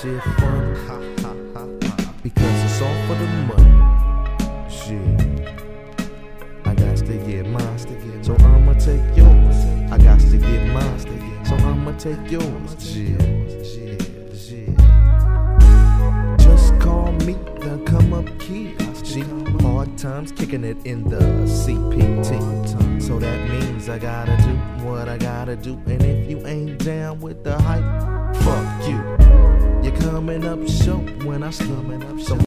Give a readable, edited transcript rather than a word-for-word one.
shit fun, because it's all for the money. Shit, I got to get mine, so I'ma take yours. I got to get mine, so I'ma take yours. Shit. Just call me the come up kid. Hard times kicking it in the CPT. So that means I gotta do what I gotta do. And if you ain't down with the hype, fuck you. You're coming up short when I coming up. So